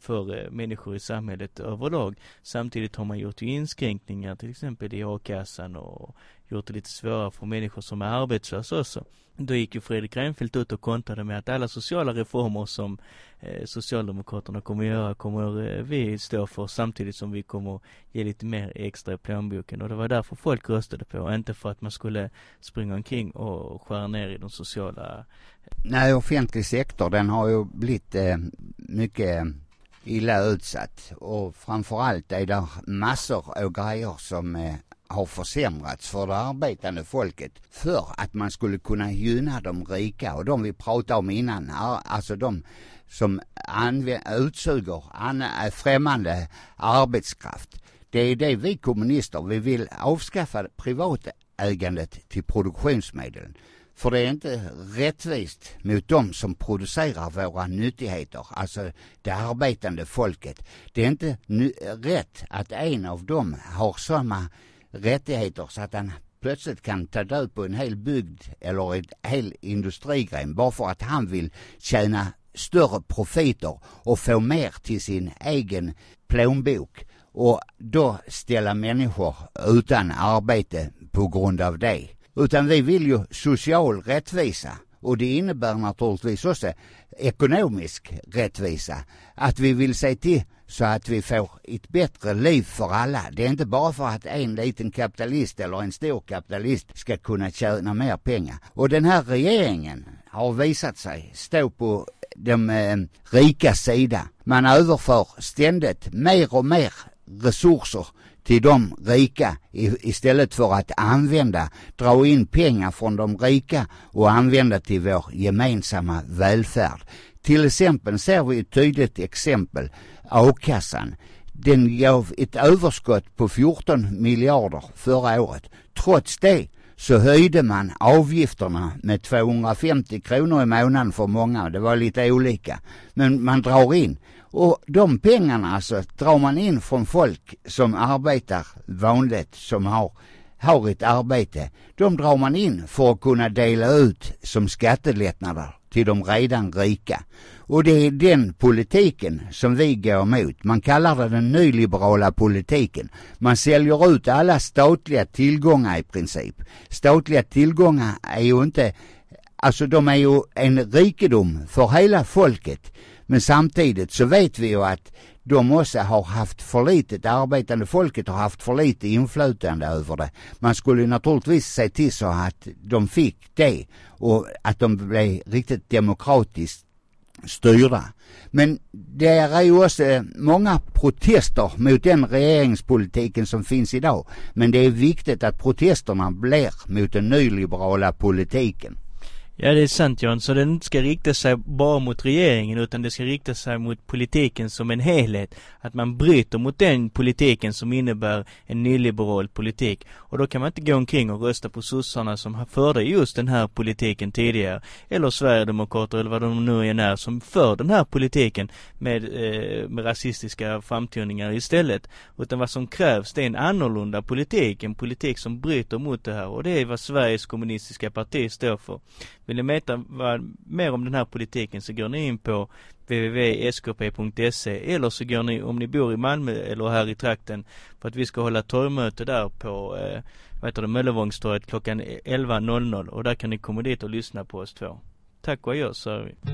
för eh, människor i samhället överlag. Samtidigt har man gjort ju inskränkningar till exempel i a-kassan och gjort det lite svårare för människor som är arbetslösa också. Då gick ju Fredrik Reinfeldt ut och kontrade med att alla sociala reformer som eh, Socialdemokraterna kommer att göra kommer eh, vi stå för, samtidigt som vi kommer att ge lite mer extra i plånboken. Och det var därför folk röstade på, inte för att man skulle springa omkring och skära ner i de sociala... Nej, offentlig sektor, den har ju blivit eh, mycket illa utsatt. Och framförallt är det massor av grejer som eh, har försämrats för det arbetande folket för att man skulle kunna gynna de rika. Och de vi pratade om innan, alltså de som använder, utsuger an, främmande arbetskraft. Det är det vi kommunister, vi vill avskaffa privatägandet till produktionsmedel. För det är inte rättvist mot dem som producerar våra nyttigheter, alltså det arbetande folket. Det är inte ny- rätt att en av dem har samma rättigheter så att han plötsligt kan ta död på en hel bygd eller en hel industrigren bara för att han vill tjäna större profiter och få mer till sin egen plånbok, och då ställa människor utan arbete på grund av det. Utan vi vill ju social rättvisa, och det innebär naturligtvis också ekonomisk rättvisa. Att vi vill se till så att vi får ett bättre liv för alla. Det är inte bara för att en liten kapitalist eller en stor kapitalist ska kunna tjäna mer pengar. Och den här regeringen har visat sig stå på de eh, rika sida. Man överför ständigt mer och mer resurser till de rika istället för att använda, dra in pengar från de rika och använda till vår gemensamma välfärd. Till exempel ser vi ett tydligt exempel, a-kassan. Den gav ett överskott på fjorton miljarder förra året. Trots det så höjde man avgifterna med tvåhundrafemtio kronor i månaden för många. Det var lite olika. Men man drar in. Och de pengarna alltså drar man in från folk som arbetar vanligt, som har, har ett arbete. De drar man in för att kunna dela ut som skattelättnader till de redan rika. Och det är den politiken som vi går emot. Man kallar det den nyliberala politiken. Man säljer ut alla statliga tillgångar i princip. Statliga tillgångar är ju inte, alltså de är ju en rikedom för hela folket. Men samtidigt så vet vi ju att de också har haft för lite, arbetande folket har haft för lite inflytande över det. Man skulle naturligtvis se till så att de fick det och att de blev riktigt demokratiskt styrda. Men det är ju också många protester mot den regeringspolitiken som finns idag. Men det är viktigt att protesterna blir mot den nyliberala politiken. Ja, det är sant, John. Så den ska rikta sig bara mot regeringen, utan det ska rikta sig mot politiken som en helhet. Att man bryter mot den politiken som innebär en nyliberal politik. Och då kan man inte gå omkring och rösta på sossarna som förde just den här politiken tidigare. Eller Sverigedemokrater eller vad de nu än är som för den här politiken med, eh, med rasistiska framtoningar istället. Utan vad som krävs, det är en annorlunda politik. En politik som bryter mot det här. Och det är vad Sveriges kommunistiska parti står för. Vill ni veta vad, mer om den här politiken, så går ni in på w w w punkt s k p punkt s e, eller så går ni, om ni bor i Malmö eller här i trakten, för att vi ska hålla torgmöte där på eh, vad heter det, Möllevångstorget klockan elva noll noll, och där kan ni komma dit och lyssna på oss två. Tack och adjö, så är vi.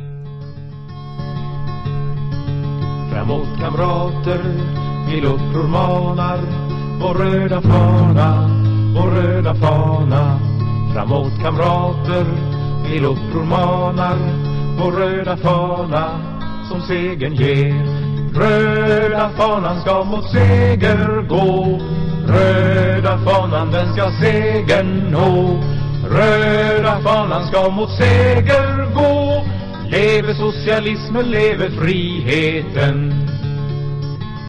Framåt kamrater, vi uppror manar, vår röda fana, vår röda fana. Framåt kamrater, vi uppror manar, vår röda fana som segern ger. Röda fanan ska mot seger gå, röda fanan den ska segern nå. Röda fanan ska mot seger gå, leve socialismen, leve friheten.